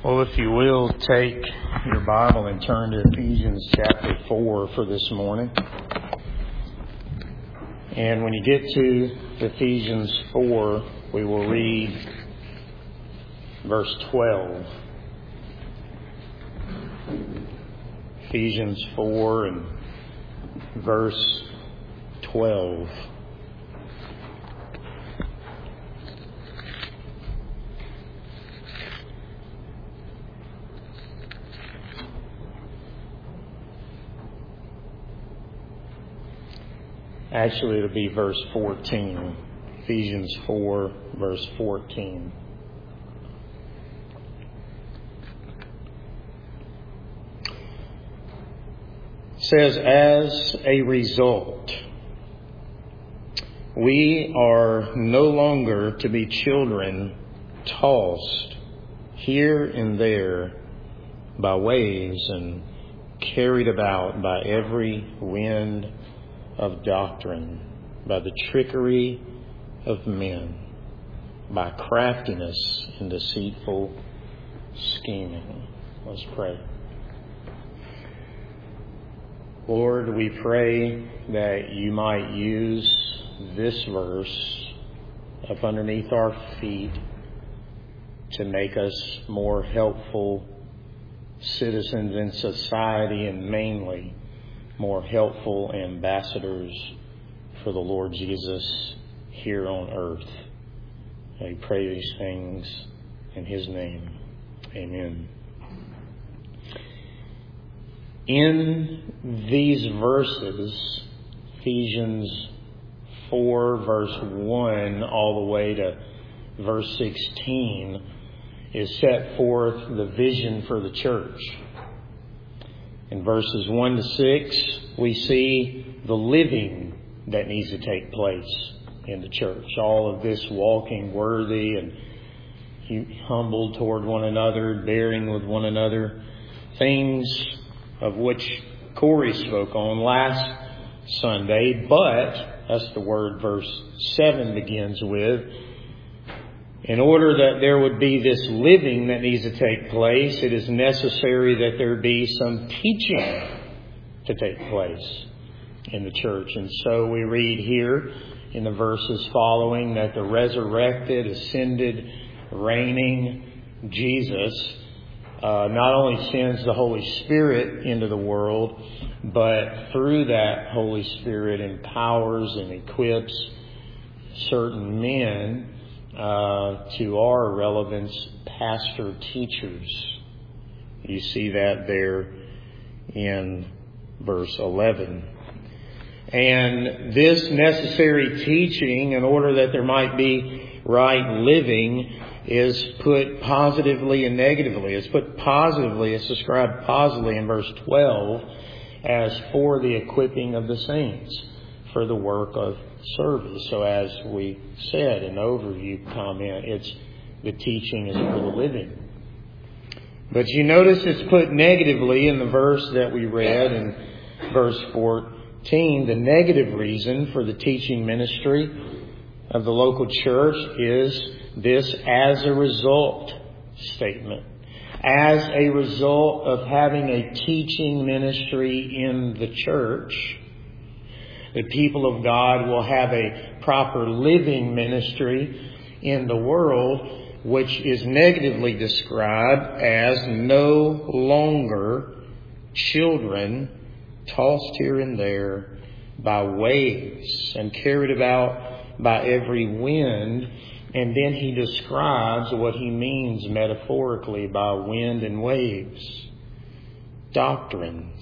Well, if you will, take your Bible and turn to Ephesians chapter 4 for this morning. And when you get to Ephesians 4, we will read verse 12. Ephesians 4 and verse 12. Actually, it'll be verse 14. Ephesians 4, verse 14. It says, as a result, we are no longer to be children tossed here and there by waves and carried about by every wind of doctrine, by the trickery of men, by craftiness and deceitful scheming. Let's pray. Lord, we pray that you might use this verse up underneath our feet to make us more helpful citizens in society, and mainly more helpful ambassadors for the Lord Jesus here on earth. I pray these things in His name. Amen. In these verses, Ephesians 4 verse 1 all the way to verse 16, is set forth the vision for the church. In verses 1 to 6, we see the living that needs to take place in the church. All of this walking worthy and humble toward one another, bearing with one another, things of which Corey spoke on last Sunday. But, that's the word verse 7 begins with. In order that there would be this living that needs to take place, it is necessary that there be some teaching to take place in the church. And so we read here in the verses following that the resurrected, ascended, reigning Jesus not only sends the Holy Spirit into the world, but through that Holy Spirit empowers and equips certain men to our relevance, pastor teachers. You see that there in verse 11. And this necessary teaching, in order that there might be right living, is put positively and negatively. It's put positively, it's described positively in verse 12 as for the equipping of the saints, for the work of service. So as we said in the overview comment, it's the teaching is for the living. But you notice it's put negatively in the verse that we read in verse 14. The negative reason for the teaching ministry of the local church is this as a result statement. As a result of having a teaching ministry in the church, the people of God will have a proper living ministry in the world, which is negatively described as no longer children tossed here and there by waves and carried about by every wind. And then he describes what he means metaphorically by wind and waves. Doctrines.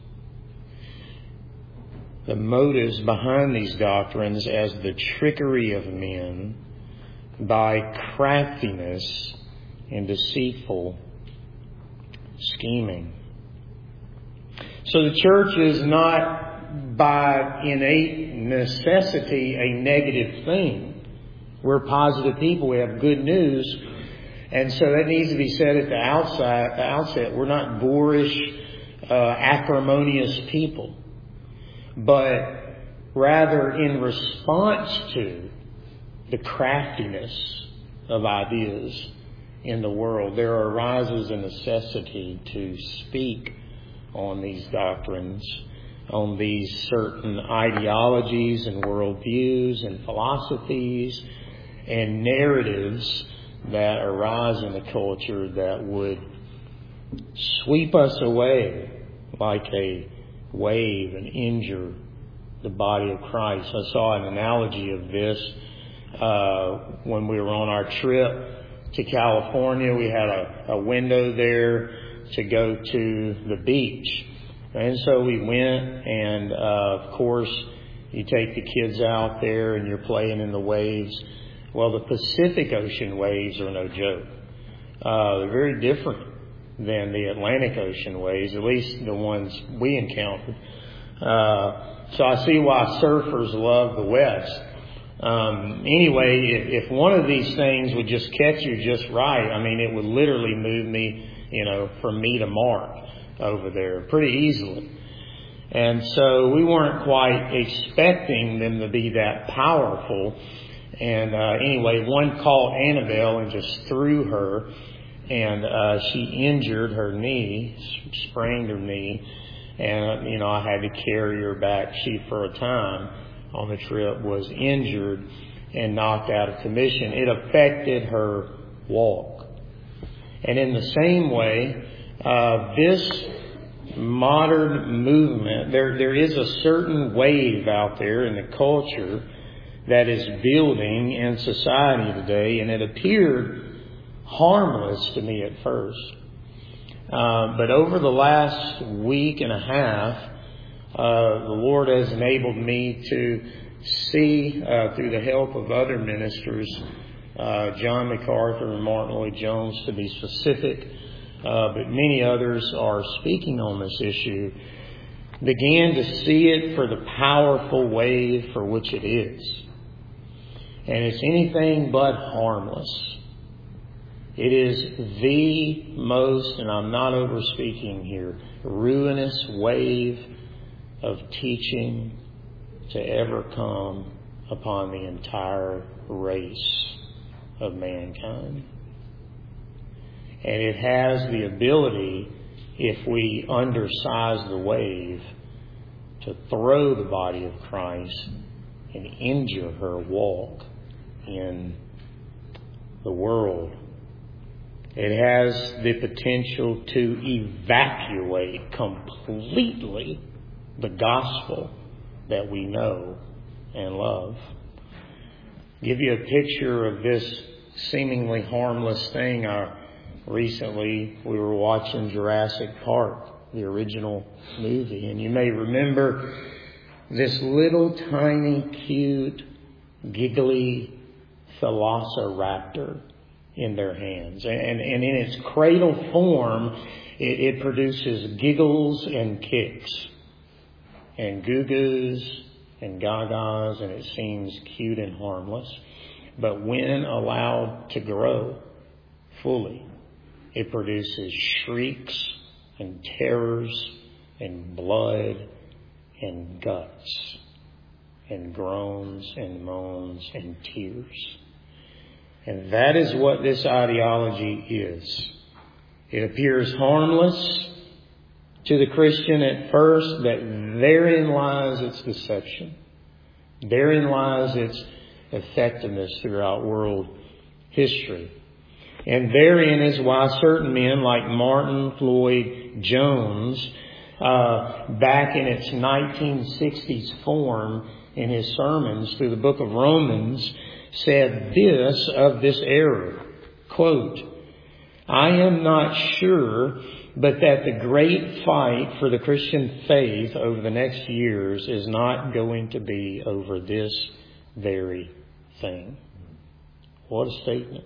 The motives behind these doctrines as the trickery of men by craftiness and deceitful scheming. So the church is not by innate necessity a negative thing. We're positive people. We have good news. And so that needs to be said at the outset. We're not boorish, acrimonious people. But rather in response to the craftiness of ideas in the world, there arises a necessity to speak on these doctrines, on these certain ideologies and worldviews and philosophies and narratives that arise in the culture that would sweep us away like a wave and injure the body of Christ. I saw an analogy of this when we were on our trip to California. We had a window there to go to the beach. And so we went, and of course, you take the kids out there and you're playing in the waves. Well, the Pacific Ocean waves are no joke. They're very different than the Atlantic Ocean waves, at least the ones we encountered. So I see why surfers love the West. Anyway, if one of these things would just catch you just right, I mean, it would literally move me, from me to Mark over there pretty easily. And so we weren't quite expecting them to be that powerful. And anyway, one caught Annabelle and just threw her, and she injured her knee, sprained her knee. And, I had to carry her back. She, for a time on the trip, was injured and knocked out of commission. It affected her walk. And in the same way, this modern movement, there is a certain wave out there in the culture that is building in society today, and it appeared harmless to me at first. But over the last week and a half, the Lord has enabled me to see, through the help of other ministers, John MacArthur and Martin Lloyd-Jones to be specific, but many others are speaking on this issue, began to see it for the powerful wave for which it is. And it's anything but harmless. It is the most, and I'm not overspeaking here, ruinous wave of teaching to ever come upon the entire race of mankind. And it has the ability, if we undersize the wave, to throw the body of Christ and injure her walk in the world. It has the potential to evacuate completely the gospel that we know and love. Give you a picture of this seemingly harmless thing. Recently, we were watching Jurassic Park, the original movie, and you may remember this little tiny, cute, giggly velociraptor in their hands. And in its cradle form, it produces giggles and kicks and goo-goos and gagas, and it seems cute and harmless. But when allowed to grow fully, it produces shrieks and terrors and blood and guts and groans and moans and tears. And that is what this ideology is. It appears harmless to the Christian at first, but therein lies its deception. Therein lies its effectiveness throughout world history. And therein is why certain men like Martin Lloyd-Jones, back in its 1960s form in his sermons through the book of Romans, said this of this error, quote, "I am not sure but that the great fight for the Christian faith over the next years is not going to be over this very thing." What a statement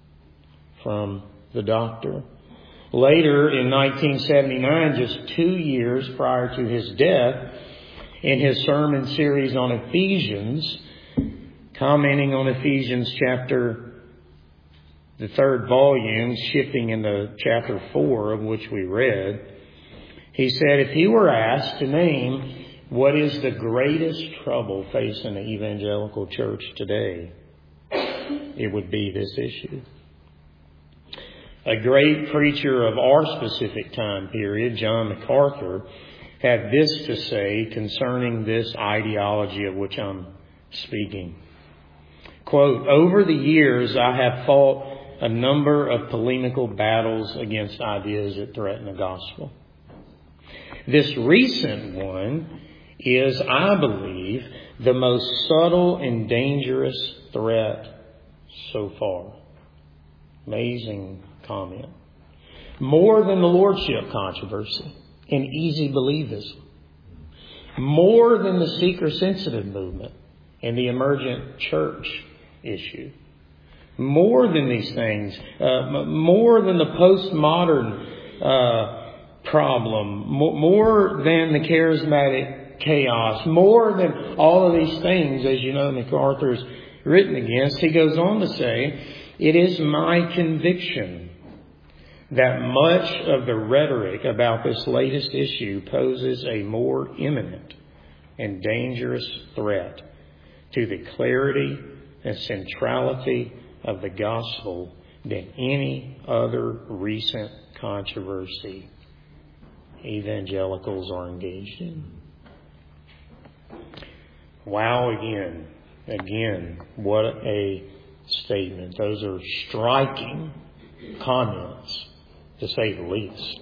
from the doctor. Later, in 1979, just 2 years prior to his death, in his sermon series on Ephesians, commenting on Ephesians chapter, the 3rd volume, shifting into chapter 4, of which we read, he said, if he were asked to name what is the greatest trouble facing the evangelical church today, it would be this issue. A great preacher of our specific time period, John MacArthur, had this to say concerning this ideology of which I'm speaking. Quote, "Over the years, I have fought a number of polemical battles against ideas that threaten the gospel. This recent one is, I believe, the most subtle and dangerous threat so far." Amazing comment. More than the lordship controversy and easy believism. More than the seeker-sensitive movement and the emergent church issue. More than these things. More than the postmodern problem. More than the charismatic chaos. More than all of these things, as you know, MacArthur's written against. He goes on to say, "It is my conviction that much of the rhetoric about this latest issue poses a more imminent and dangerous threat to the clarity and centrality of the gospel than any other recent controversy evangelicals are engaged in." Wow, again, what a statement. Those are striking comments, to say the least.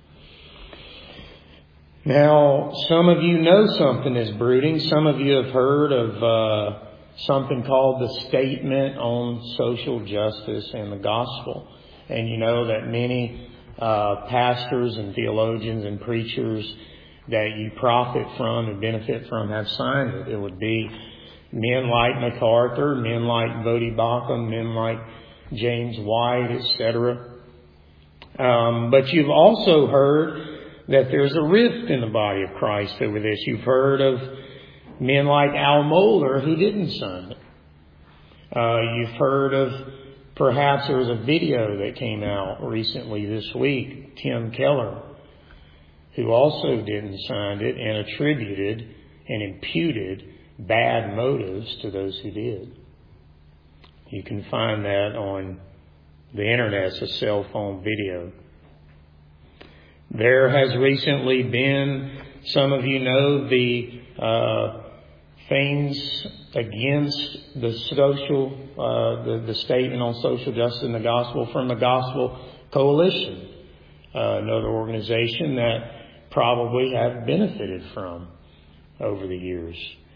Now, some of you know something is brooding. Some of you have heard of something called the Statement on Social Justice and the Gospel. And you know that many pastors and theologians and preachers that you profit from and benefit from have signed it. It would be men like MacArthur, men like Voddie Baucham, men like James White, etc. But you've also heard that there's a rift in the body of Christ over this. You've heard of men like Al Mohler who didn't sign it. You've heard of, perhaps there was a video that came out recently this week, Tim Keller, who also didn't sign it and attributed and imputed bad motives to those who did. You can find that on the internet. It's a cell phone video. There has recently been, some of you know, the things against the the Statement on Social Justice and the Gospel from the Gospel Coalition, another organization that probably have benefited from over the years.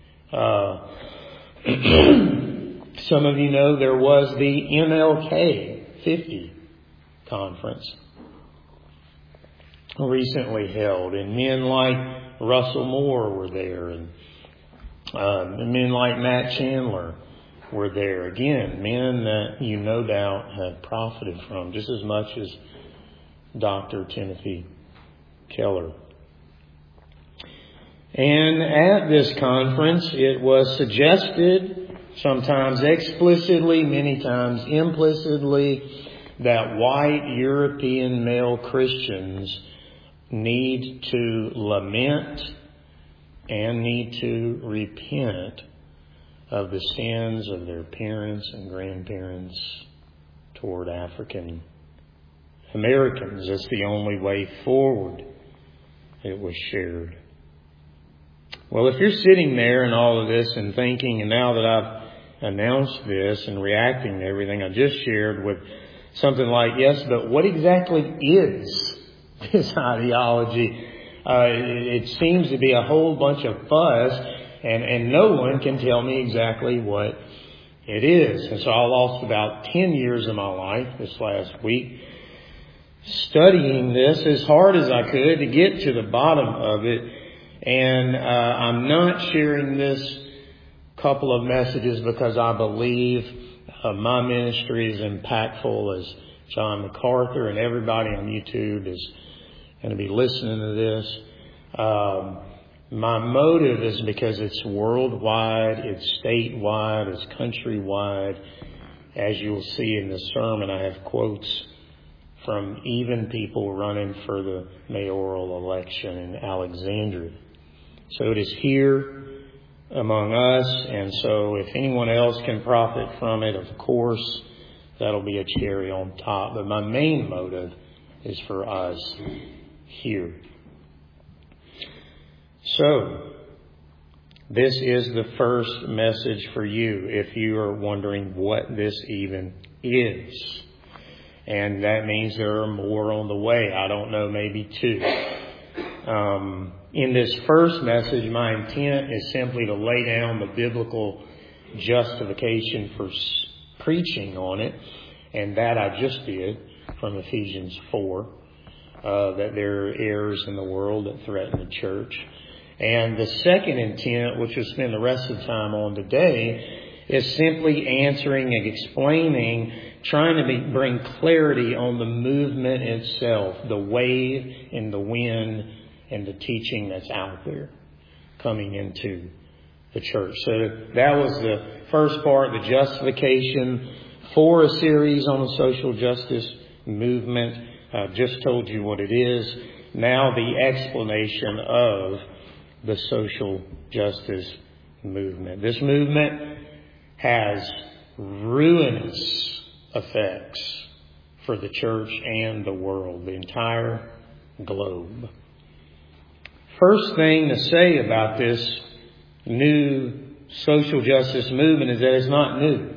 Some of you know there was the MLK 50 conference recently held, and men like Russell Moore were there, and men like Matt Chandler were there. Again, men that you no doubt have profited from just as much as Dr. Timothy Keller. And at this conference, it was suggested, sometimes explicitly, many times implicitly, that white European male Christians need to lament and need to repent of the sins of their parents and grandparents toward African Americans. That's the only way forward, it was shared. Well, if you're sitting there in all of this and thinking, and now that I've announced this and reacting to everything I just shared with something like, yes, but what exactly is this ideology? It seems to be a whole bunch of fuzz, and no one can tell me exactly what it is. And so I lost about 10 years of my life this last week studying this as hard as I could to get to the bottom of it. And I'm not sharing this couple of messages because I believe my ministry is impactful as John MacArthur and everybody on YouTube is going to be listening to this. My motive is because it's worldwide, it's statewide, it's countrywide. As you'll see in the sermon, I have quotes from even people running for the mayoral election in Alexandria. So it is here among us, and so if anyone else can profit from it, of course, That'll be a cherry on top. But my main motive is for us here. So, this is the first message for you if you are wondering what this even is. And that means there are more on the way. I don't know, maybe two. In this first message, my intent is simply to lay down the biblical justification for preaching on it. And that I just did from Ephesians 4, that there are errors in the world that threaten the church. And the second intent, which we'll spend the rest of the time on today, is simply answering and explaining, trying to bring clarity on the movement itself, the wave and the wind and the teaching that's out there coming into the church. So that was the first part, the justification for a series on the social justice movement. I've just told you what it is. Now the explanation of the social justice movement. This movement has ruinous effects for the church and the world, the entire globe. First thing to say about this new social justice movement is that it's not new.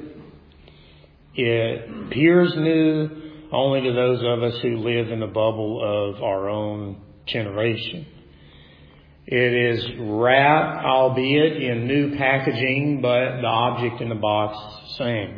It appears new only to those of us who live in the bubble of our own generation. It is wrapped, albeit in new packaging, but the object in the box is the same.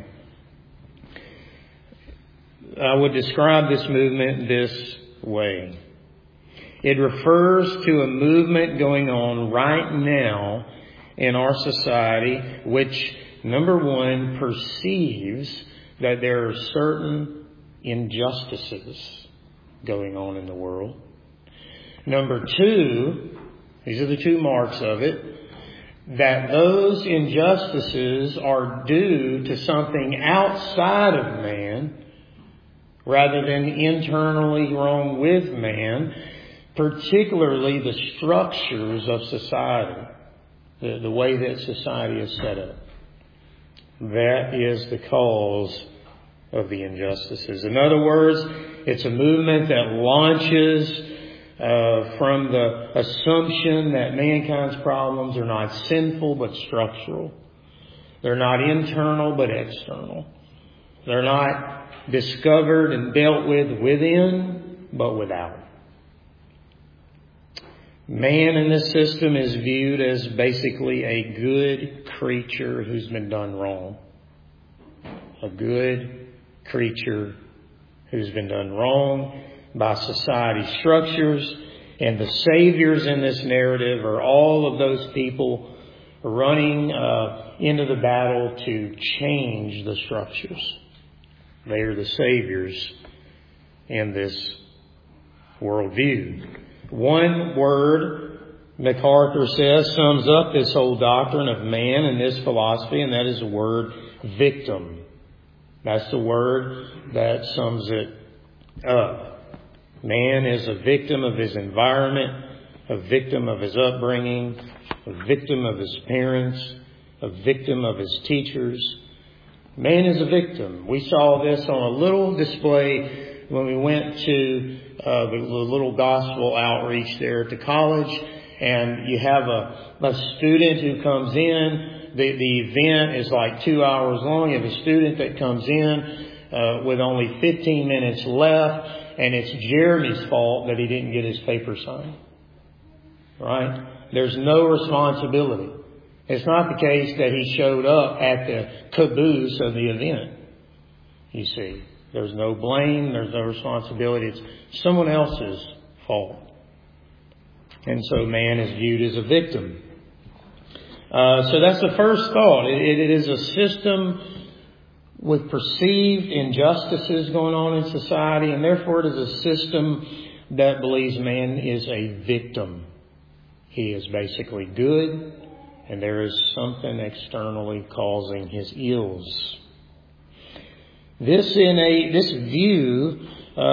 I would describe this movement this way. It refers to a movement going on right now in our society, which, number one, perceives that there are certain injustices going on in the world. Number two, these are the two marks of it, that those injustices are due to something outside of man rather than internally wrong with man, particularly the structures of society, the way that society is set up. That is the cause of the injustices. In other words, it's a movement that launches from the assumption that mankind's problems are not sinful but structural. They're not internal but external. They're not discovered and dealt with within but without. Man in this system is viewed as basically a good creature who's been done wrong. A good creature who's been done wrong by society's structures, and the saviors in this narrative are all of those people running into the battle to change the structures. They are the saviors in this worldview. One word, MacArthur says, sums up this whole doctrine of man and this philosophy, and that is the word victim. That's the word that sums it up. Man is a victim of his environment, a victim of his upbringing, a victim of his parents, a victim of his teachers. Man is a victim. We saw this on a little display when we went to the little gospel outreach there at the college, and you have a student who comes in. The event is like 2 hours long. You have a student that comes in with only 15 minutes left, and it's Jeremy's fault that he didn't get his paper signed. Right? There's no responsibility. It's not the case that he showed up at the caboose of the event. You see, there's no blame, there's no responsibility. It's someone else's fault. And so man is viewed as a victim. So that's the first thought. It is a system with perceived injustices going on in society, and therefore it is a system that believes man is a victim. He is basically good, and there is something externally causing his ills. This view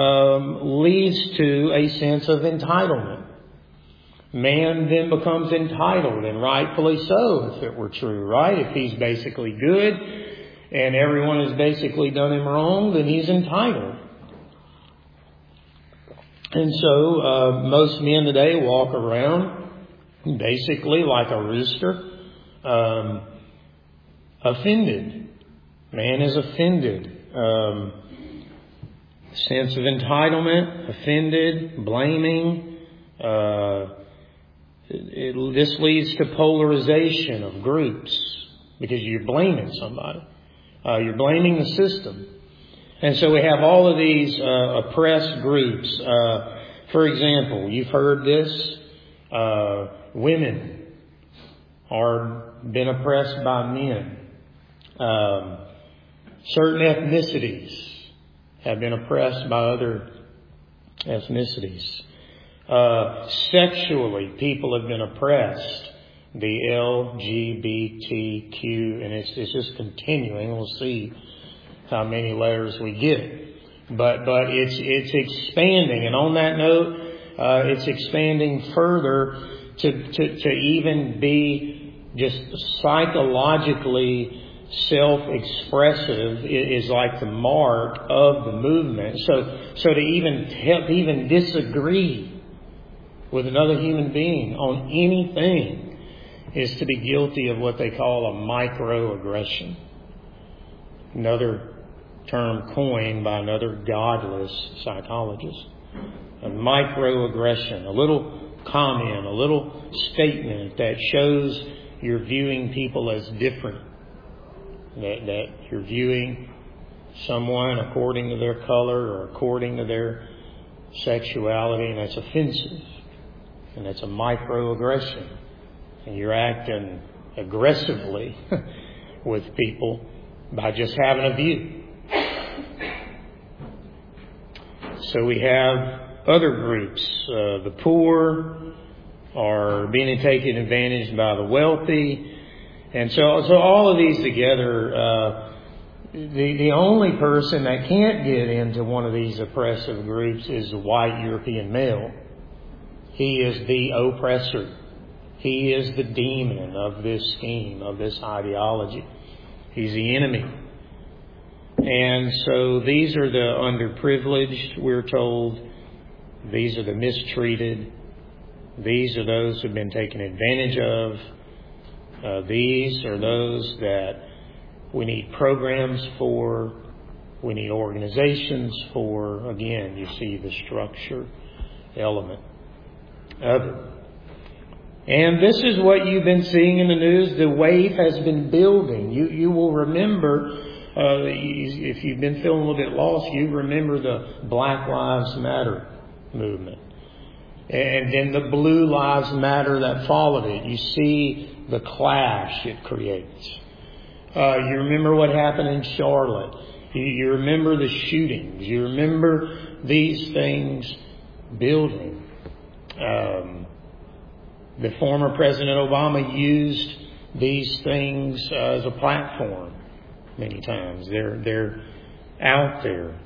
leads to a sense of entitlement. Man then becomes entitled, and rightfully so, if it were true, right? If he's basically good and everyone has basically done him wrong, then he's entitled. And so most men today walk around basically like a rooster, offended. Man is offended. Sense of entitlement, offended, blaming. This leads to polarization of groups because you're blaming somebody. You're blaming the system. And so we have all of these oppressed groups. For example, you've heard this. Women are been oppressed by men. Certain ethnicities have been oppressed by other ethnicities. Sexually, people have been oppressed. The LGBTQ, and it's just continuing. We'll see how many letters we get. But it's expanding. And on that note, it's expanding further to even be just psychologically self-expressive is like the mark of the movement. So to even disagree with another human being on anything is to be guilty of what they call a microaggression. Another term coined by another godless psychologist. A microaggression, a little comment, a little statement that shows you're viewing people as different. That you're viewing someone according to their color or according to their sexuality, and that's offensive. And that's a microaggression. And you're acting aggressively with people by just having a view. So we have other groups. The poor are being taken advantage by the wealthy. And so all of these together, the only person that can't get into one of these oppressive groups is the white European male. He is the oppressor. He is the demon of this scheme, of this ideology. He's the enemy. And so these are the underprivileged, we're told. These are the mistreated. These are those who've been taken advantage of. These are those that we need programs for. We need organizations for. Again, you see the structure element of it. And this is what you've been seeing in the news. The wave has been building. You will remember, if you've been feeling a little bit lost, you remember the Black Lives Matter movement. And then the Blue Lives Matter that followed it. You see the clash it creates. You remember what happened in Charlotte. You remember the shootings. You remember these things building. The former President Obama used these things as a platform many times. They're out there.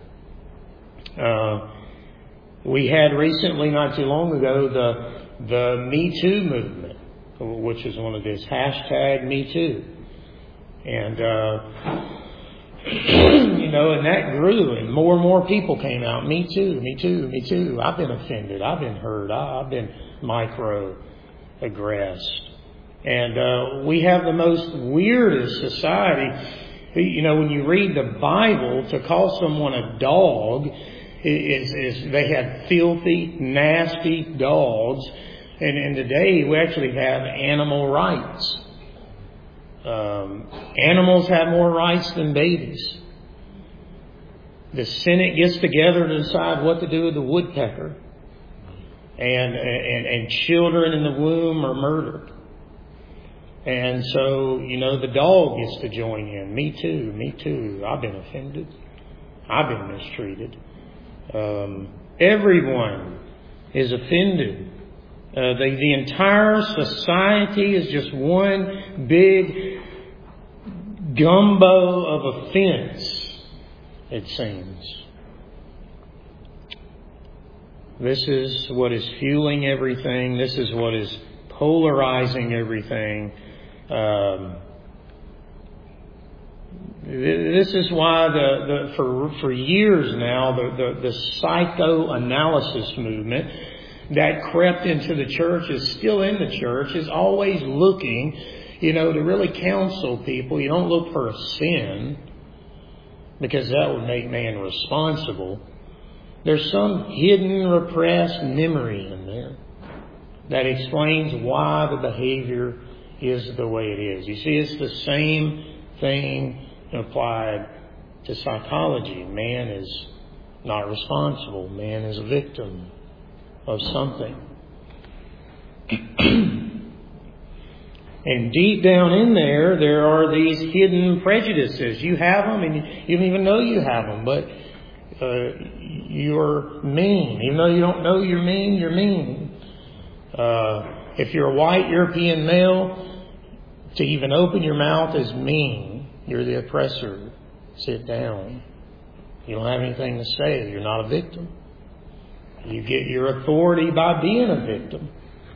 We had recently, not too long ago, the Me Too movement, which is one of this hashtag Me Too. And, and that grew, and more people came out. Me too, me too, me too. I've been offended. I've been hurt. I've been microaggressed. And we have the most weirdest society. When you read the Bible, to call someone a dog is they had filthy, nasty dogs. And today we actually have animal rights. Animals have more rights than babies. The Senate gets together to decide what to do with the woodpecker. And children in the womb are murdered. And so, the dog gets to join in. Me too, me too. I've been offended. I've been mistreated. Everyone is offended. The entire society is just one big gumbo of offense, it seems. This is what is fueling everything. This is what is polarizing everything. This is why for years now the psychoanalysis movement that crept into the church, is still in the church, is always looking, to really counsel people. You don't look for a sin, because that would make man responsible. There's some hidden, repressed memory in there that explains why the behavior is the way it is. You see, it's the same thing applied to psychology. Man is not responsible. Man is a victim of something. And deep down in there are these hidden prejudices. You have them and you don't even know you have them, but you're mean. Even though you don't know you're mean, you're mean. If you're a white European male, to even open your mouth is mean. You're the oppressor. Sit down. You don't have anything to say. You're not a victim. You get your authority by being a victim.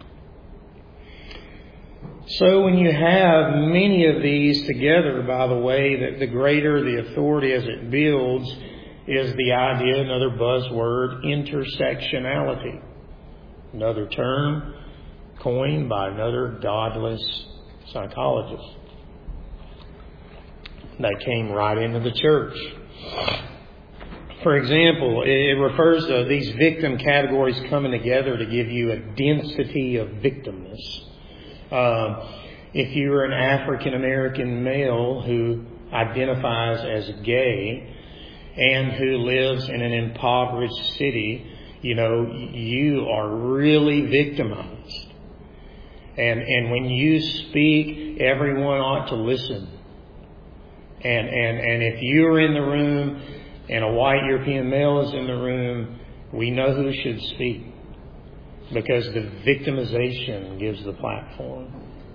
So when you have many of these together, by the way, that the greater the authority as it builds is the idea, another buzzword, intersectionality. Another term coined by another godless psychologist that came right into the church. For example, it refers to these victim categories coming together to give you a density of victimness. If you're an African American male who identifies as gay and who lives in an impoverished city, you are really victimized. And when you speak, everyone ought to listen. And if you're in the room and a white European male is in the room, we know who should speak, because the victimization gives the platform.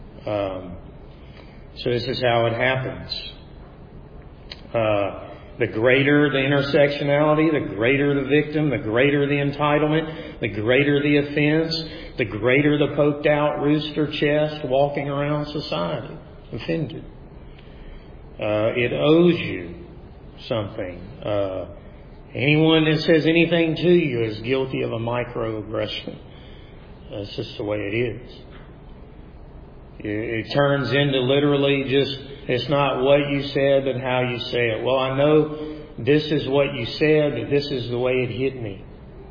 So this is how it happens. The greater the intersectionality, the greater the victim, the greater the entitlement, the greater the offense, the greater the poked out rooster chest walking around society, offended. It owes you something. Anyone that says anything to you is guilty of a microaggression. That's just the way it is. It turns into literally just, it's not what you said, but how you say it. Well, I know this is what you said, but this is the way it hit me.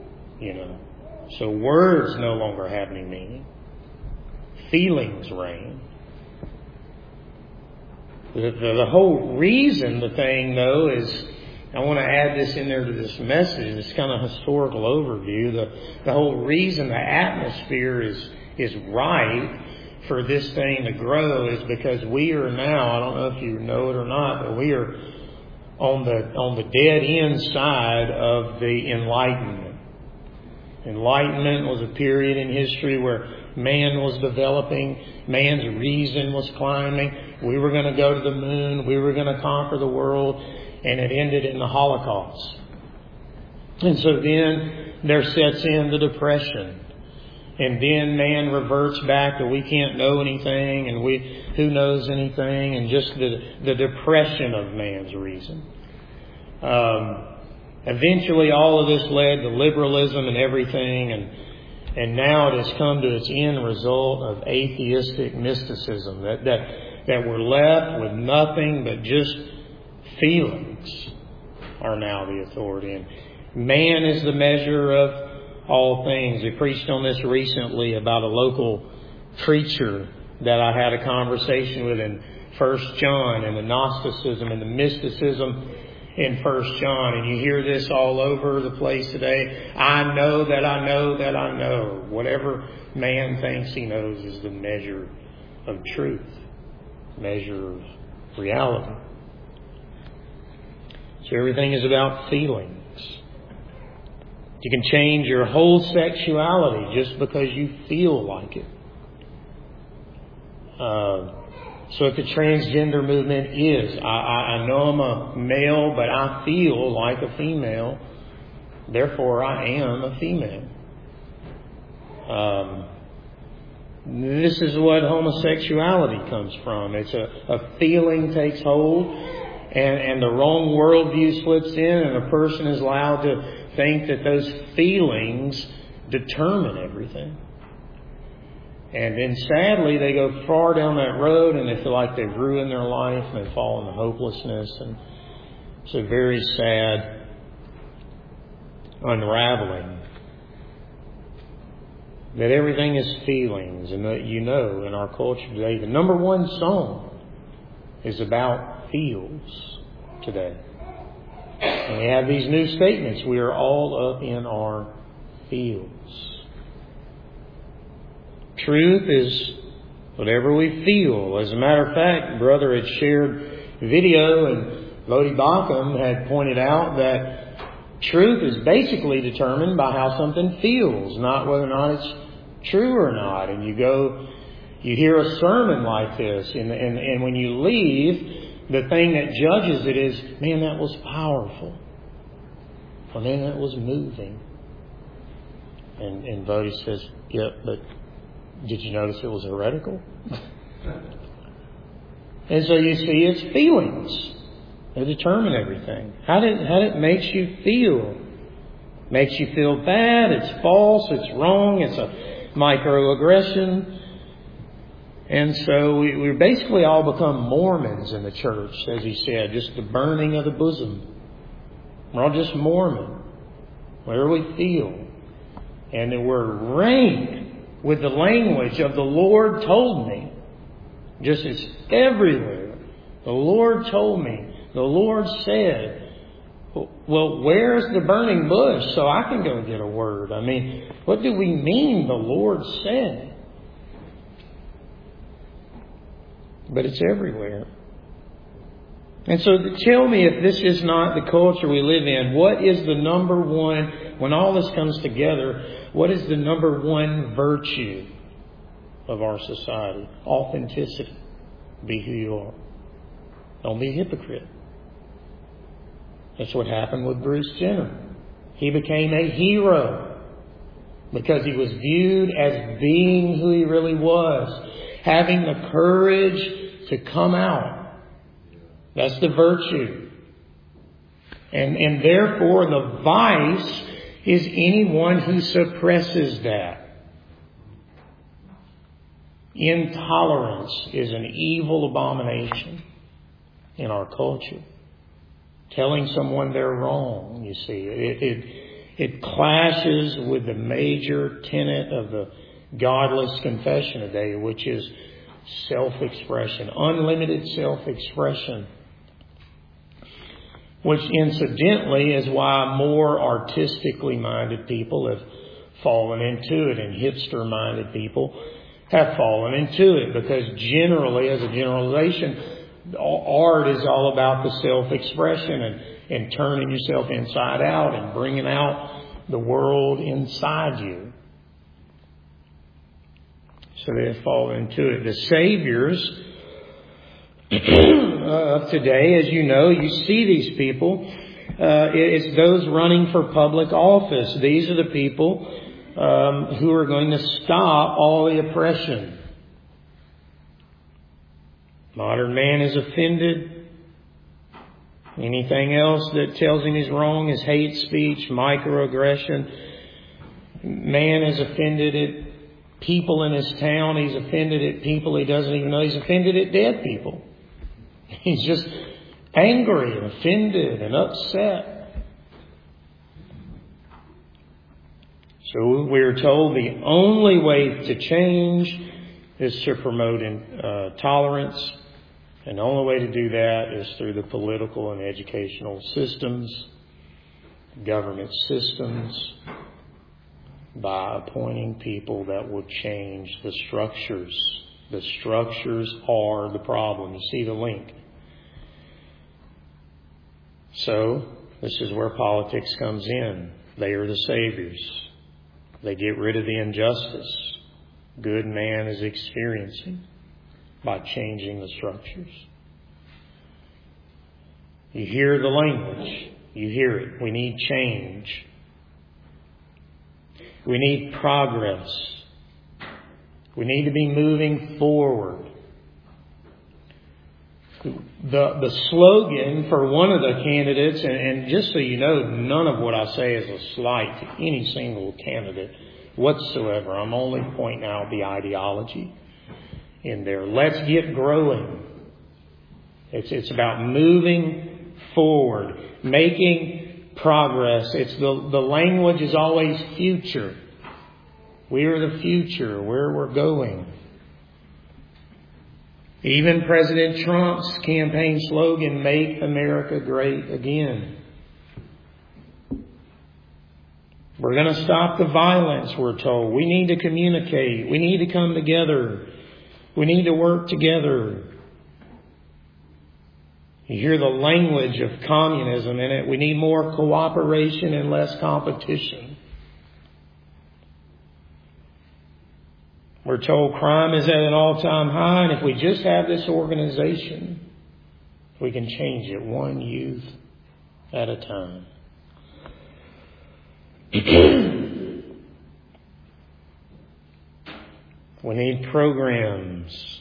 So words no longer have any meaning. Feelings reign. The whole reason the thing, though, is, I want to add this in there to this message. It's kind of a historical overview. The whole reason the atmosphere is right for this thing to grow is because we are now, I don't know if you know it or not, but we are on the dead end side of the Enlightenment. Enlightenment was a period in history where man was developing, man's reason was climbing. We were going to go to the moon, we were going to conquer the world, and it ended in the Holocaust. And so then there sets in the depression. And then man reverts back to we can't know anything, and who knows anything, and just the depression of man's reason. Eventually all of this led to liberalism and everything, and now it has come to its end result of atheistic mysticism, that we're left with nothing but just feelings are now the authority. And man is the measure of all things. We preached on this recently about a local preacher that I had a conversation with in 1 John, and the Gnosticism and the mysticism in 1 John. And you hear this all over the place today. I know that I know that I know. Whatever man thinks he knows is the measure of truth, measure of reality. So everything is about feelings. You can change your whole sexuality just because you feel like it. So if the transgender movement is, I know I'm a male, but I feel like a female, therefore I am a female. This is what homosexuality comes from. It's a feeling takes hold, and the wrong worldview slips in, and a person is allowed to think that those feelings determine everything. And then sadly, they go far down that road and they feel like they've ruined their life and they fall into hopelessness. And it's a very sad unraveling. That everything is feelings, and that in our culture today, the number one song is about feels today. And we have these new statements. We are all up in our feels. Truth is whatever we feel. As a matter of fact, Brother had shared video, and Lodi Bauckham had pointed out that truth is basically determined by how something feels, not whether or not it's true or not. And you hear a sermon like this, and when you leave, the thing that judges it is, man, that was powerful. Or man, that was moving. And Bodhi says, yep, but did you notice it was heretical? And so you see, it's feelings that determine everything. How it makes you feel. Makes you feel bad, it's false, it's wrong, it's a microaggression. And so we basically all become Mormons in the church, as he said, just the burning of the bosom. We're all just Mormon. Whatever we feel. And then we're ranked with the language of the Lord told me. Just it's everywhere. The Lord told me. The Lord said. Well, where's the burning bush so I can go get a word? I mean, what do we mean the Lord said? But it's everywhere. And so tell me, if this is not the culture we live in, what is the number one, when all this comes together, what is the number one virtue of our society? Authenticity. Be who you are. Don't be a hypocrite. That's what happened with Bruce Jenner. He became a hero because he was viewed as being who he really was. Having the courage to come out. That's the virtue. And therefore the vice is anyone who suppresses that. Intolerance is an evil abomination in our culture. Telling someone they're wrong, you see. It clashes with the major tenet of the godless confession today, which is self-expression, unlimited self-expression. Which incidentally is why more artistically minded people have fallen into it, and hipster-minded people have fallen into it, because generally, as a generalization, art is all about the self-expression and turning yourself inside out and bringing out the world inside you. So they have fallen into it. The saviors of today, as you know, you see these people. It's those running for public office. These are the people who are going to stop all the oppression. Modern man is offended. Anything else that tells him he's wrong is hate speech, microaggression. Man is offended at people in his town. He's offended at people he doesn't even know. He's offended at dead people. He's just angry and offended and upset. So we're told the only way to change is to promote tolerance. And the only way to do that is through the political and educational systems, government systems, by appointing people that will change the structures. The structures are the problem. You see the link. So, this is where politics comes in. They are the saviors. They get rid of the injustice good man is experiencing by changing the structures. You hear the language. You hear it. We need change. We need progress. We need to be moving forward. The slogan for one of the candidates, and just so you know, none of what I say is a slight to any single candidate whatsoever. I'm only pointing out the ideology in there. Let's get growing. It's about moving forward, making progress. The language is always future. We are the future, where we're going. Even President Trump's campaign slogan, "Make America Great Again." We're going to stop the violence, we're told. We need to communicate. We need to come together. We need to work together. You hear the language of communism in it. We need more cooperation and less competition. We're told crime is at an all-time high, and if we just have this organization, we can change it one youth at a time. We need programs.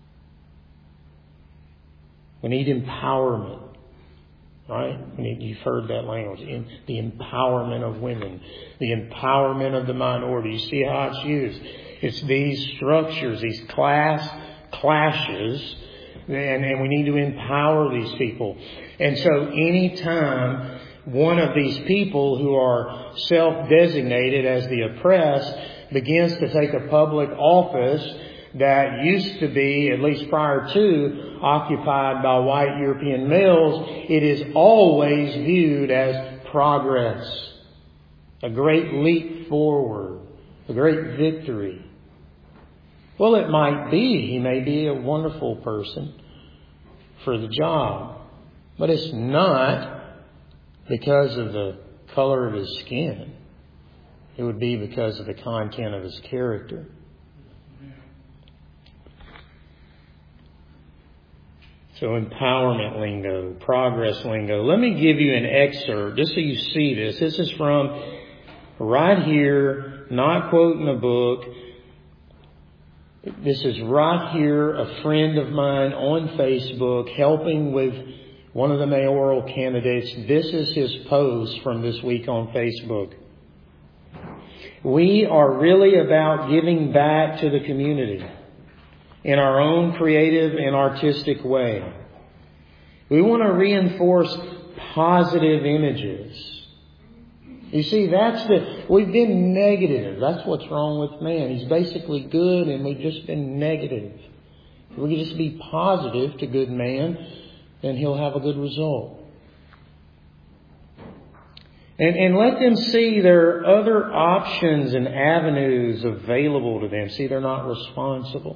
We need empowerment. Right? You've heard that language. The empowerment of women. The empowerment of the minority. You see how it's used. It's these structures, these class clashes, and we need to empower these people. And so anytime one of these people who are self-designated as the oppressed begins to take a public office that used to be, at least prior to, occupied by white European males, it is always viewed as progress, a great leap forward, a great victory. Well, it might be. He may be a wonderful person for the job. But it's not because of the color of his skin. It would be because of the content of his character. So empowerment lingo, progress lingo. Let me give you an excerpt just so you see this. This is from right here, not quoting a book. This is right here, a friend of mine on Facebook helping with one of the mayoral candidates. This is his post from this week on Facebook. We are really about giving back to the community in our own creative and artistic way. We want to reinforce positive images. You see, we've been negative. That's what's wrong with man. He's basically good and we've just been negative. If we can just be positive to good man, then he'll have a good result. And let them see there are other options and avenues available to them. See, they're not responsible.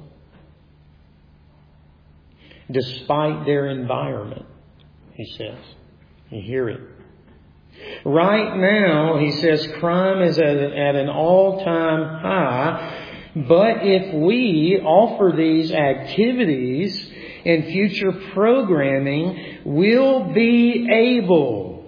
Despite their environment, he says. You hear it. Right now, he says, crime is at an all-time high. But if we offer these activities and future programming, we'll be able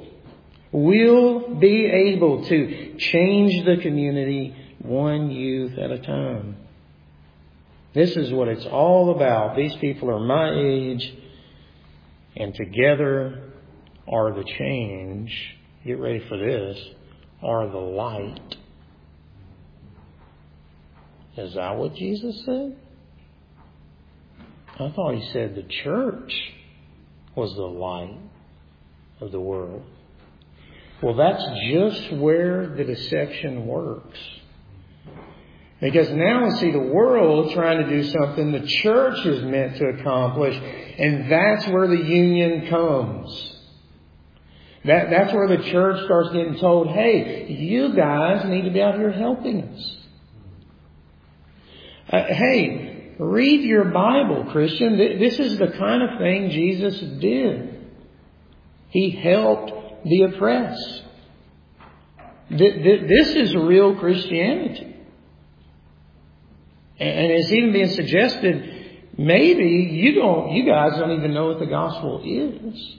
to change the community one youth at a time. This is what it's all about. These people are my age, and together are the change. Get ready for this. Are the light. Is that what Jesus said? I thought he said the church was the light of the world. Well, that's just where the deception works. Because now we see the world trying to do something the church is meant to accomplish, and that's where the union comes. That's where the church starts getting told, hey, you guys need to be out here helping us. Hey, read your Bible, Christian. This is the kind of thing Jesus did. He helped the oppressed. This is real Christianity. And it's even being suggested, maybe you guys don't even know what the gospel is.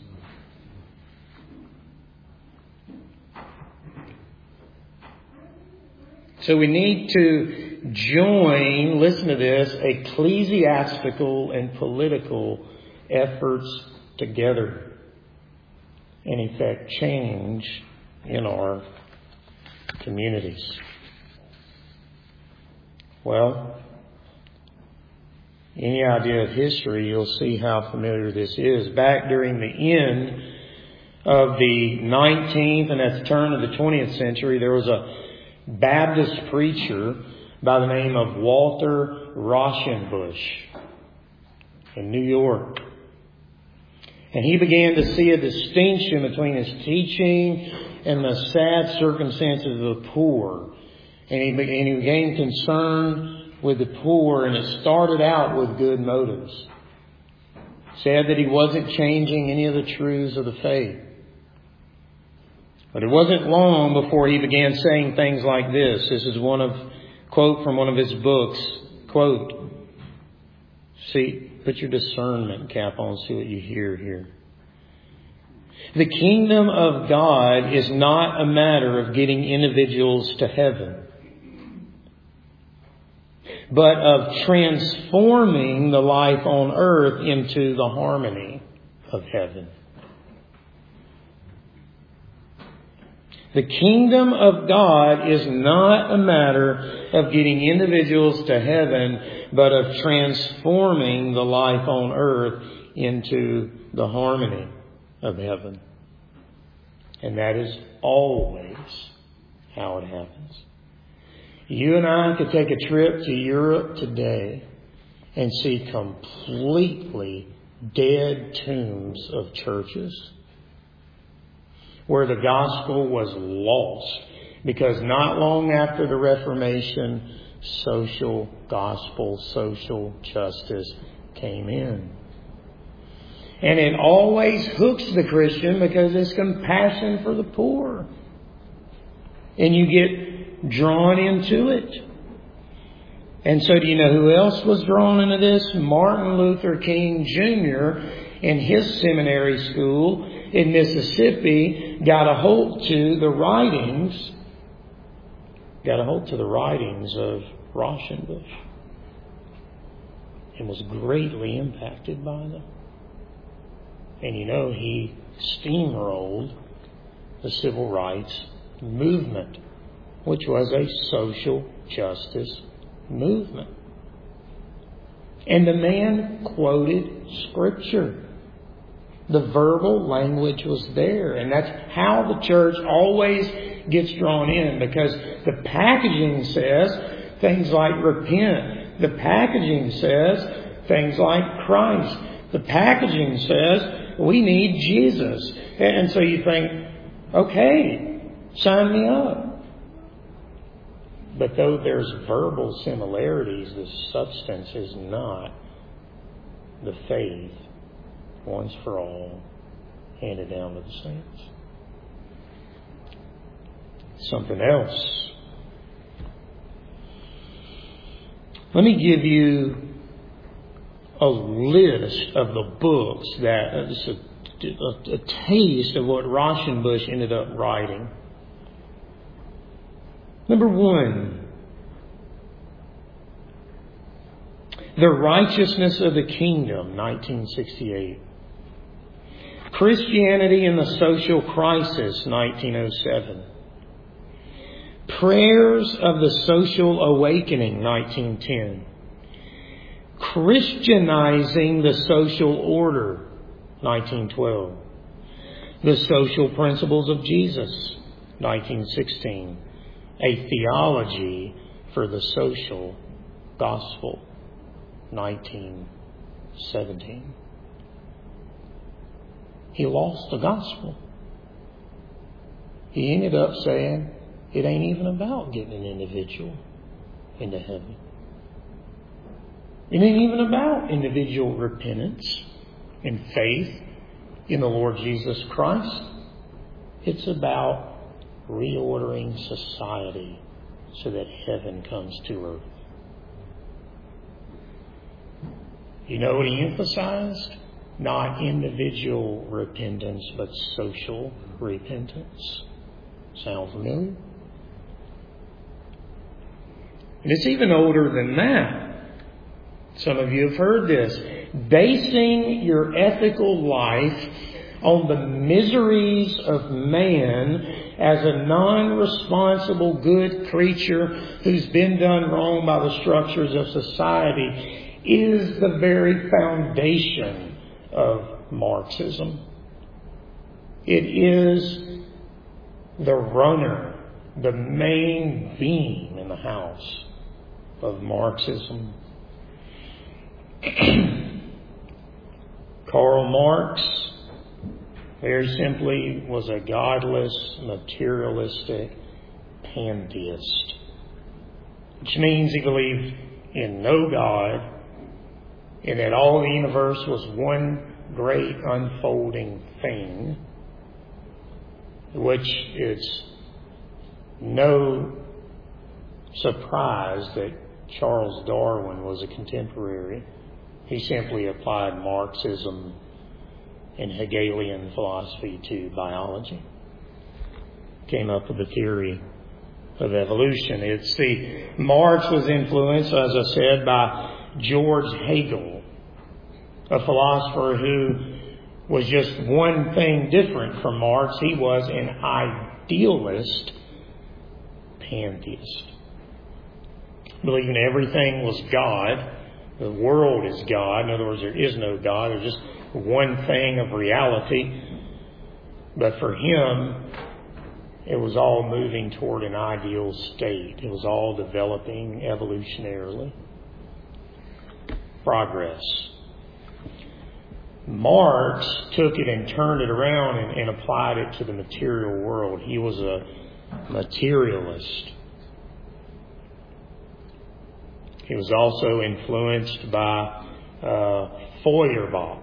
So we need to join, listen to this, ecclesiastical and political efforts together and effect change in our communities. Well, any idea of history, you'll see how familiar this is. Back during the end of the 19th and at the turn of the 20th century, there was a Baptist preacher by the name of Walter Rauschenbusch in New York. And he began to see a distinction between his teaching and the sad circumstances of the poor. And he became concerned with the poor, and it started out with good motives. Said that he wasn't changing any of the truths of the faith. But it wasn't long before he began saying things like this. This is quote from one of his books. Quote, see, put your discernment cap on, see what you hear here. The kingdom of God is not a matter of getting individuals to heaven, but of transforming the life on earth into the harmony of heaven. The kingdom of God is not a matter of getting individuals to heaven, but of transforming the life on earth into the harmony of heaven. And that is always how it happens. You and I could take a trip to Europe today and see completely dead tombs of churches where the gospel was lost, because not long after the Reformation, social gospel, social justice came in. And it always hooks the Christian because it's compassion for the poor. And you get drawn into it. And so do you know who else was drawn into this? Martin Luther King Jr. in his seminary school in Mississippi got a hold to the writings of Rauschenbusch and was greatly impacted by them. And you know, he steamrolled the civil rights movement, which was a social justice movement. And the man quoted Scripture. The verbal language was there. And that's how the church always gets drawn in, because the packaging says things like repent. The packaging says things like Christ. The packaging says we need Jesus. And so you think, okay, sign me up. But though there's verbal similarities, the substance is not the faith once for all handed down to the saints. Something else. Let me give you a list of the books that a taste of what Rauschenbusch ended up writing. Number 1, The Righteousness of the Kingdom, 1968. Christianity in the Social Crisis, 1907. Prayers of the Social Awakening, 1910. Christianizing the Social Order, 1912. The Social Principles of Jesus, 1916. A Theology for the Social Gospel, 1917. He lost the gospel. He ended up saying, it ain't even about getting an individual into heaven. It ain't even about individual repentance and faith in the Lord Jesus Christ. It's about reordering society so that heaven comes to earth. You know what he emphasized? Not individual repentance, but social repentance. Sound familiar? And it's even older than that. Some of you have heard this. basing your ethical life on the miseries of man as a non-responsible good creature who's been done wrong by the structures of society is the very foundation of Marxism. It is the runner, the main beam in the house of Marxism. Karl Marx, very simply, was a godless, materialistic pantheist, which means he believed in no God and that all the universe was one great unfolding thing, which it's no surprise that Charles Darwin was a contemporary. He simply applied Marxism and Hegelian philosophy to biology. Came up with the theory of evolution. Marx was influenced, as I said, by George Hegel, a philosopher who was just one thing different from Marx. He was an idealist pantheist, believing everything was God. The world is God. In other words, there is no God. There's just one thing of reality. But for him, it was all moving toward an ideal state. It was all developing evolutionarily. Progress. Marx took it and turned it around and applied it to the material world. He was a materialist. He was also influenced by Feuerbach,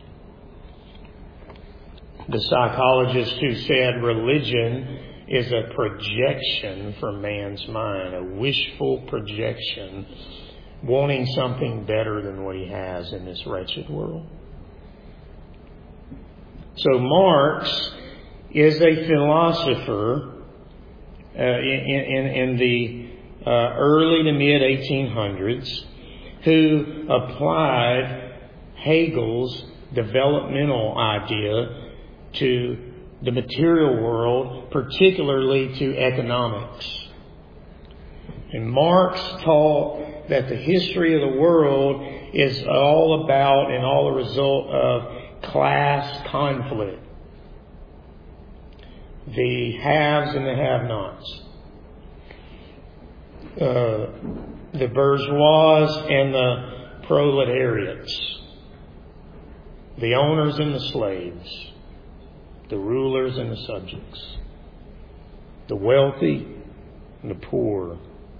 the psychologist who said religion is a projection from man's mind, a wishful projection, wanting something better than what he has in this wretched world. So Marx is a philosopher in the early to mid 1800s who applied Hegel's developmental idea to the material world, particularly to economics. And Marx taught that the history of the world is all about and all the result of class conflict. The haves and the have-nots. The bourgeois and the proletariats. The owners and the slaves. The rulers and the subjects. The wealthy and the poor.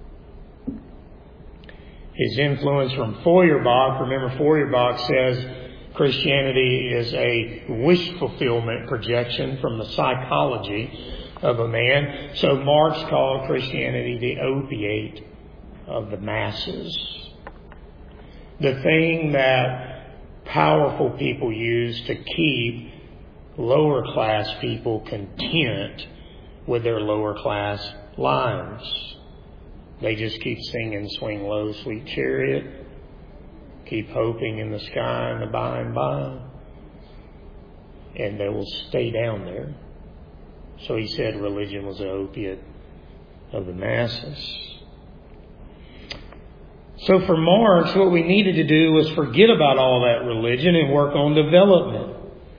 His influence from Feuerbach, remember Feuerbach says Christianity is a wish fulfillment projection from the psychology of a man. So Marx called Christianity the opiate of the masses. The thing that powerful people use to keep lower class people content with their lower class lives. They just keep singing Swing Low, Sweet Chariot. Keep hoping in the sky in the by and by. And they will stay down there. So he said religion was an opiate of the masses. So for Marx, what we needed to do was forget about all that religion and work on development.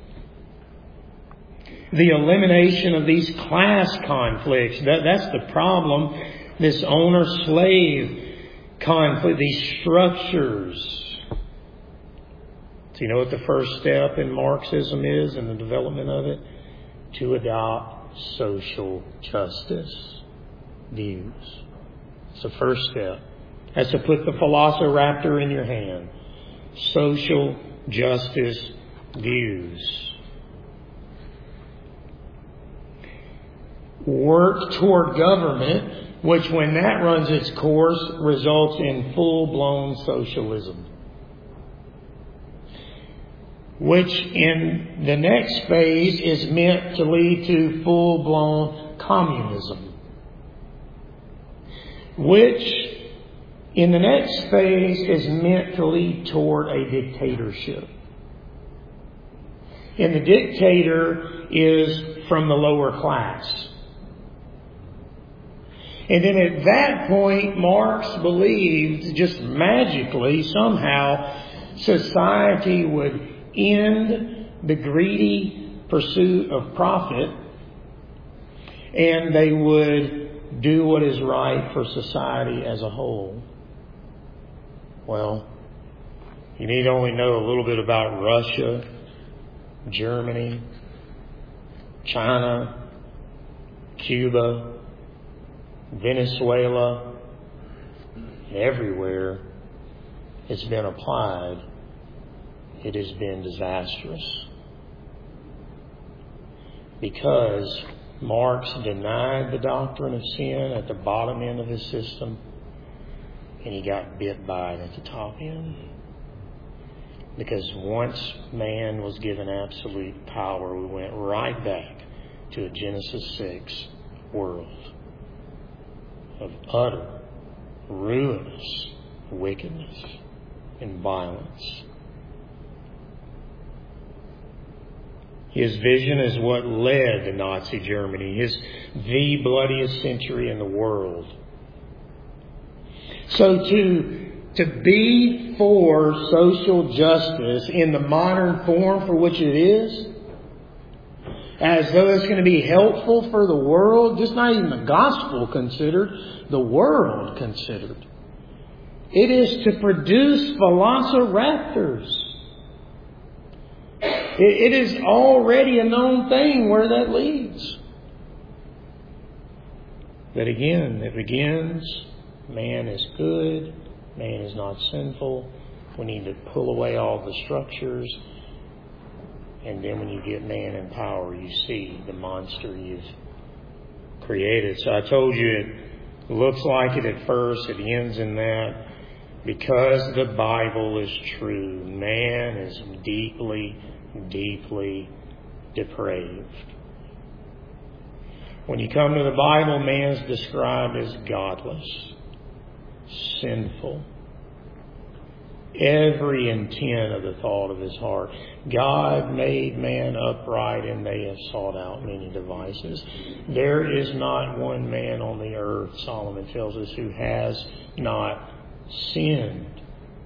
The elimination of these class conflicts. That's the problem. This owner-slave conflict, these structures. So you know what the first step in Marxism is in the development of it? To adopt social justice views. It's the first step. That's to put the Velociraptor in your hand. Social justice views. Work toward government, which when that runs its course, results in full-blown socialism. Which in the next phase is meant to lead to full-blown communism. Which in the next phase is meant to lead toward a dictatorship. And the dictator is from the lower class. And then at that point, Marx believed just magically, somehow, society would end the greedy pursuit of profit, and they would do what is right for society as a whole. Well, you need only know a little bit about Russia, Germany, China, Cuba, Venezuela. Everywhere it's been applied, it has been disastrous. Because Marx denied the doctrine of sin at the bottom end of his system, and he got bit by it at the top end. Because once man was given absolute power, we went right back to a Genesis 6 world of utter, ruinous wickedness and violence. His vision is what led to Nazi Germany, the bloodiest century in the world. So to be for social justice in the modern form for which it is, as though it's going to be helpful for the world, just not even the gospel considered, the world considered. It is to produce velociraptors. It is already a known thing where that leads. But again, it begins, man is good, man is not sinful. We need to pull away all the structures. And then when you get man in power, you see the monster you've created. So I told you it looks like it at first. It ends in that. Because the Bible is true, man is deeply, deeply depraved. When you come to the Bible, man is described as godless, sinful. Every intent of the thought of his heart. God made man upright, and they have sought out many devices. There is not one man on the earth, Solomon tells us, who has not sinned.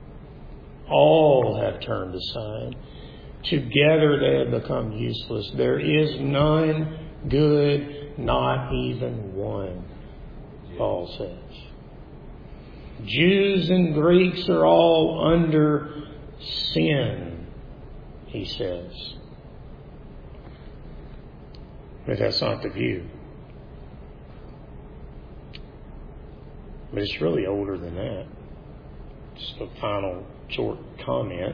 All have turned aside. Together they have become useless. There is none good, not even one, Paul says. Jews and Greeks are all under sin, he says. But that's not the view. But it's really older than that. Just a final short comment.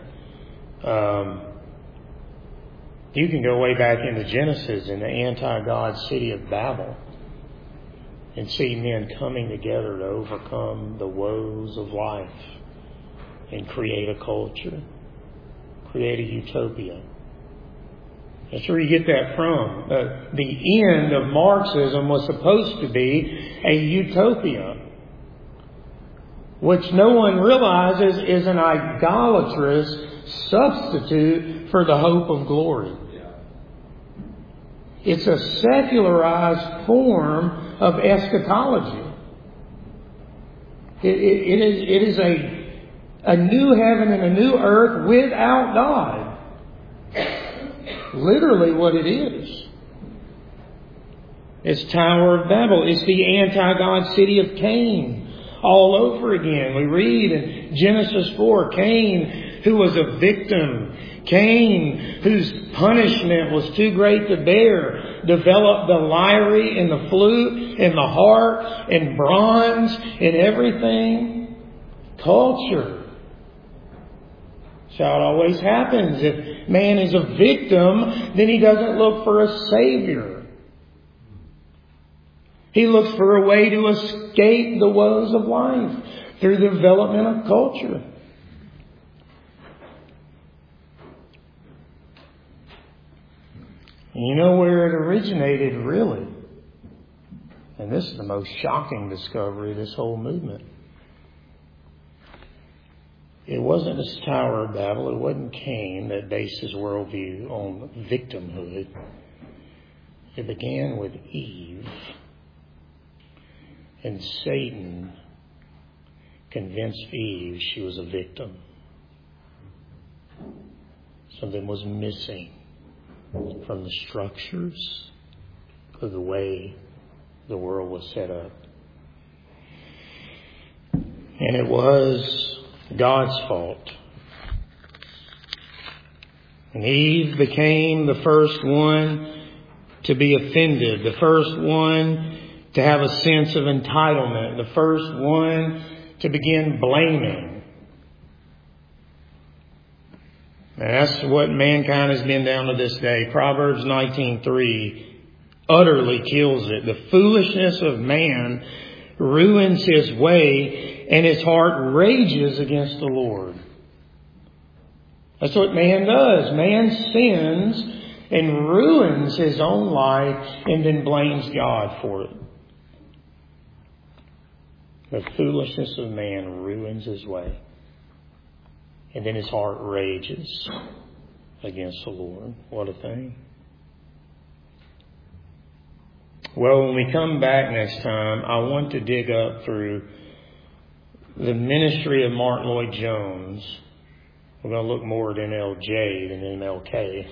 You can go way back into Genesis in the anti-God city of Babel and see men coming together to overcome the woes of life and create a culture, create a utopia. That's where you get that from. The end of Marxism was supposed to be a utopia, which no one realizes is an idolatrous substitute for the hope of glory. It's a secularized form of eschatology. It is a new heaven and a new earth without God. Literally what it is. It's Tower of Babel. It's the anti-God city of Cain all over again. We read in Genesis 4, Cain, who was a victim, Cain, whose punishment was too great to bear, developed the lyre and the flute and the harp and bronze and everything. Culture. That's how it always happens. If man is a victim, then he doesn't look for a savior. He looks for a way to escape the woes of life through the development of culture. And you know where it originated, really? And this is the most shocking discovery of this whole movement. It wasn't this Tower of Babel. It wasn't Cain that based his worldview on victimhood. It began with Eve. And Satan convinced Eve she was a victim. Something was missing from the structures of the way the world was set up. And it was God's fault. And Eve became the first one to be offended, the first one to have a sense of entitlement, the first one to begin blaming. And that's what mankind has been down to this day. Proverbs 19:3 utterly kills it. The foolishness of man ruins his way, and his heart rages against the Lord. That's what man does. Man sins and ruins his own life and then blames God for it. The foolishness of man ruins his way. And then his heart rages against the Lord. What a thing. Well, when we come back next time, I want to dig up through the ministry of Martyn Lloyd-Jones. We're going to look more at MLJ than MLK.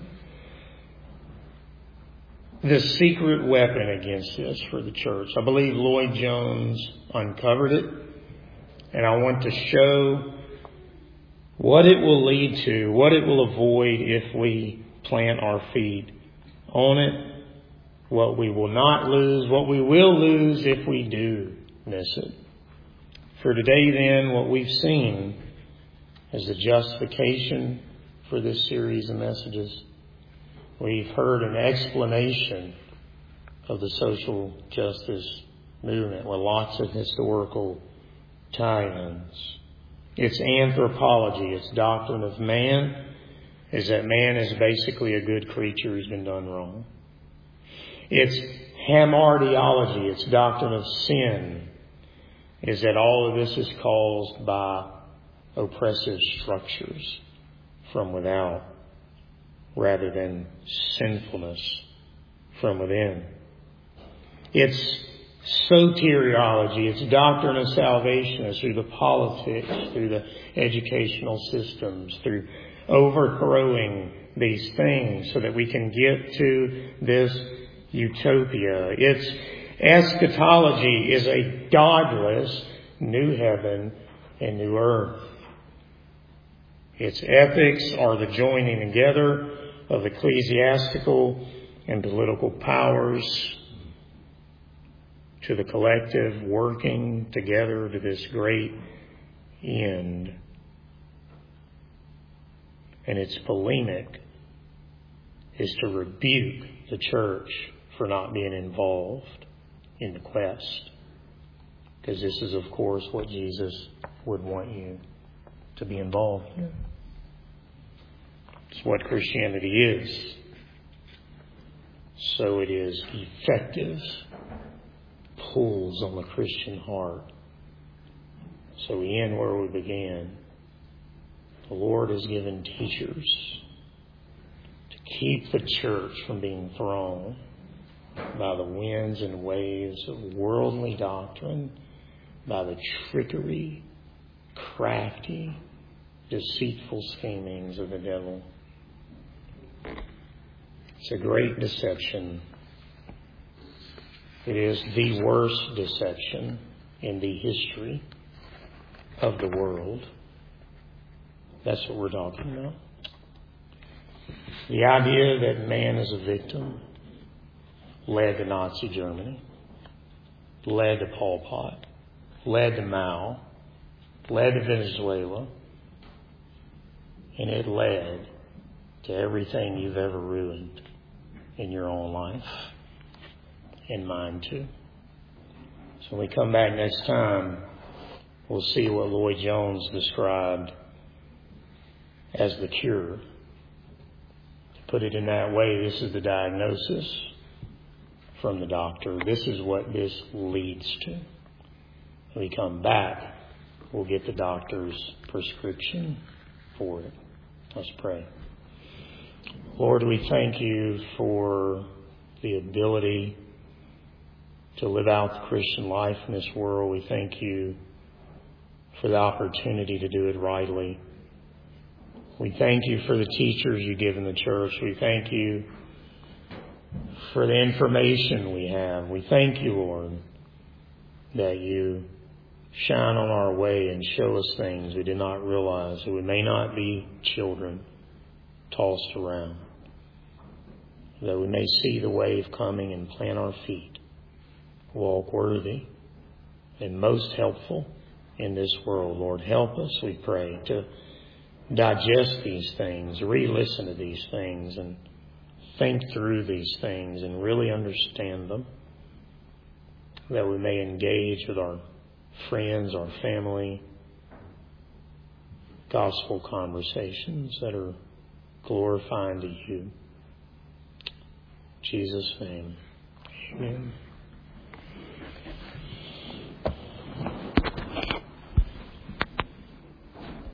The secret weapon against this for the church. I believe Lloyd-Jones uncovered it. And I want to show what it will lead to, what it will avoid if we plant our feet on it, what we will not lose, what we will lose if we do miss it. For today then, what we've seen is the justification for this series of messages. We've heard an explanation of the social justice movement with lots of historical tie-ins. Its anthropology, its doctrine of man, is that man is basically a good creature who's been done wrong. Its hamartiology, its doctrine of sin, is that all of this is caused by oppressive structures from without rather than sinfulness from within. Its soteriology, its doctrine of salvation, is through the politics, through the educational systems, through overthrowing these things so that we can get to this utopia. Its eschatology is a godless new heaven and new earth. Its ethics are the joining together of ecclesiastical and political powers to the collective working together to this great end. And its polemic is to rebuke the church for not being involved in the quest. Because this is, of course, what Jesus would want you to be involved in. It's what Christianity is. So it is effective. Pulls on the Christian heart. So we end where we began. The Lord has given teachers to keep the church from being thrown by the winds and waves of worldly doctrine, by the trickery, crafty, deceitful schemings of the devil. It's a great deception. It is the worst deception in the history of the world. That's what we're talking about. The idea that man is a victim led to Nazi Germany, led to Pol Pot, led to Mao, led to Venezuela, and it led to everything you've ever ruined in your own life, and mine too. So when we come back next time, we'll see what Lloyd-Jones described as the cure. To put it in that way, this is the diagnosis from the doctor. This is what this leads to. When we come back, we'll get the doctor's prescription for it. Let's pray. Lord, we thank you for the ability to live out the Christian life in this world. We thank you for the opportunity to do it rightly. We thank you for the teachers you give in the church. We thank you for the information we have. We thank you, Lord, that you shine on our way and show us things we did not realize, that we may not be children tossed around, that we may see the wave coming and plant our feet, walk worthy and most helpful in this world. Lord, help us, we pray, to digest these things, re-listen to these things, and think through these things and really understand them, that we may engage with our friends, our family, gospel conversations that are glorifying to you. In Jesus' name, amen.